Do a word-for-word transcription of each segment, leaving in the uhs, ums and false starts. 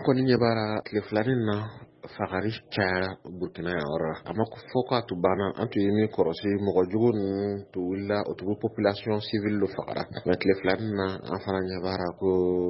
kɔni ɲɛ b'ara tile filanin na fagari cayara Burkina yɔrɔ la. A ma fɔ k'a tun banna an tun ye min kɔlɔsi mɔgɔ jugu ninnu tun wulila o tun bɛ population civile de fagara. Mais tile filanin na an fana ɲɛ b'ara ko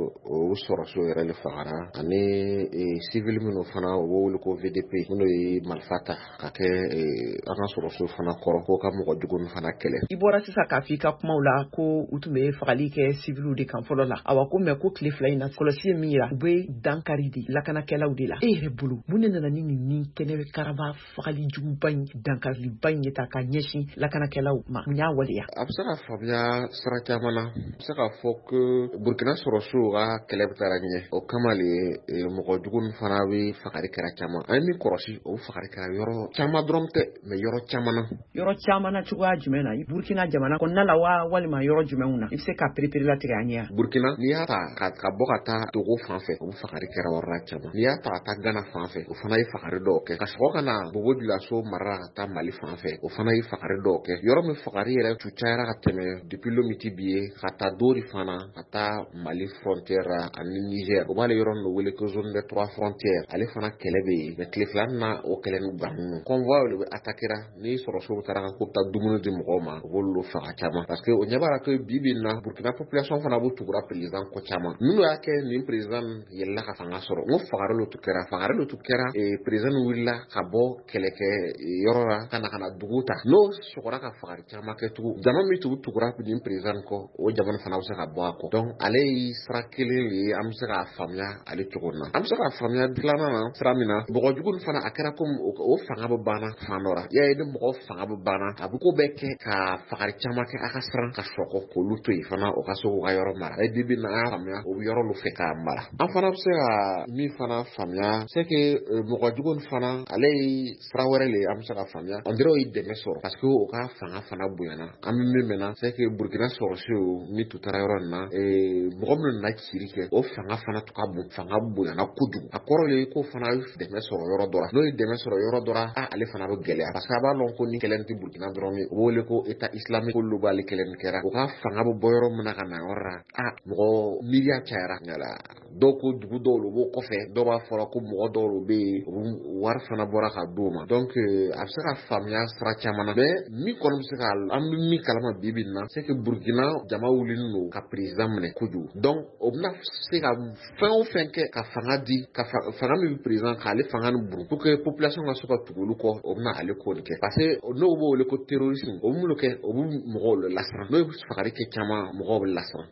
o sɔrɔsiw yɛrɛ de fagara ani civile minnu fana o b'o wele ko V D P minnu ye marifa ta ka kɛ an ka sɔrɔsiw fana kɔrɔ k'o ka mɔgɔ jugu ninnu fana kɛlɛ. I bɔra sisan k'a fɔ i ka kumaw la ko u tun bɛ fagali kɛ civile de kan fɔlɔ la. Awa ko mais ko tile fila in na kɔlɔsi ye min yira u bɛ dankari di lakanakɛlaw de la. E yɛrɛ bolo mun de nana ni nin kɛnɛ karaba fagali juguba in dankariba in ye ta ka ɲɛsin lakanakɛlaw ma mun y'a waleya? A bɛ se ka faamuya sira caman na. A bɛ se ka fɔ ko Burkina sɔrɔsiw ka kɛlɛ bɛ taara ɲɛ o kama le mɔgɔ jugu ninnu fana bɛ fagari kɛra caman. An ye min kɔlɔsi o fagari kɛra yɔrɔ caman dɔrɔn tɛ mais yɔrɔ caman na. Yɔrɔ caman na cogoya jumɛn na? Burkina jamana kɔnɔna la wa walima yɔrɔ jumɛnw na? I bɛ se ka perepere latigɛ an ɲɛ? Burkina n'i y'a ta ka ka bɔ ka taa Togo fan fɛ o bɛ fagari kɛra yɔrɔ caman. N'i y'a ta ka taa Ghana fan fɛ o fana ye fagari dɔw kɛ. Ka sɔrɔ ka na Bobo Dioulasso mara ka taa Mali fan fɛ o fana ye fagari dɔw kɛ. Yɔrɔ min fagari yɛrɛ tun cayara ka tɛmɛ depuis Lomiti bi ye ka taa Dori fana ka taa Mali frontière ani Niger o b'ale yɔrɔ min wele ko zone des trois frontières ale fana kɛlɛ bɛ yen mais tile fila na o kɛlɛ nin ban convoi de bɛ attaquera ni sɔrɔsiw taara ka ko taa dumuni di mɔgɔw ma o b'olu faga caman parce que o ɲɛ b'a ko bi bi na Burkina population fana b'u tugura président ko caman minnu y'a kɛ nin président yɛlɛla ka fanga sɔrɔ n ko fagari lo tu kɛra fagari lo tu kɛra président wulila ka bɔ kɛlɛkɛ yɔrɔ la ka na ka na dugu ta n'o sɔgɔra ka fagari caman kɛ tugun jama min tugu tugura nin président kɔ o jamana fana bɛ se ka bɔ a kɔ donc ale ye sira kelen de ye an bɛ se k'a faamuya ale cogo na an bɛ se k'a faamuya dilanna na sira min na mɔgɔ jugu fana a kɛra komi o fanga bɛ banna fan dɔ la y'a ye ni mɔgɔ fanga bɛ banna a bɛ ko bɛɛ kɛ ka fagari caman kɛ a ka siran ka sɔgɔ k'olu to yen fana o ka se k'u ka yɔrɔ mara e bi na an faamuya o bɛ yɔrɔ lu fɛ k'a mara an fana bɛ se ka min fana faamuya c'est que mɔgɔ jugu fana ale ye sira wɛrɛ le an bɛ se ka faamuya on dirait o ye dɛmɛ sɔrɔ parce que o ka fanga fana bonyana an bɛ min mɛnna c'est que Burkina sɔrɔsiw min tun taara yɔrɔ nin na mɔgɔ minnu nana ciri kɛ o fanga fana tun ka bon fanga bonyana kojugu a kɔrɔ le ko fana ye dɛmɛ sɔrɔ yɔrɔ dɔ la n'o ye dɛmɛ sɔrɔ yɔrɔ dɔ la ale fana bɛ gɛlɛya parce que a b'a dɔn ko ni kɛlɛ tɛ Burkina dɔrɔn ye o b'o wele ko état islamique olu b'ale kɛlɛ nin kɛra o ka fanga bɛ bɔ yɔrɔ min na ka na yɔrɔ la a mɔgɔ miiriya cayara ɲala dɔw ko dugu dɔw lu b'o kɔfɛ dɔw b'a fɔra ko mɔgɔ dɔw lu bɛ yen wari fana bɔra ka d'u ma donc a bɛ se ka faamuya sira caman na mais min kɔni bɛ se ka an bɛ min kalama bi bi in na c'est que Burkina jama wulinen don ka président minɛ kojugu donc o bɛna se ka fɛn o fɛn kɛ ka fanga di ka fanga min bɛ président k'ale fanga ni buru pour que population ka se ka tugu olu kɔ o bɛna ale ko de kɛ parce que n'o b'o wele ko terrorisme o bɛ mun kɛ o bɛ mɔgɔw le lasiran n'o ye fagari kɛ caman mɔgɔw bɛ lasiran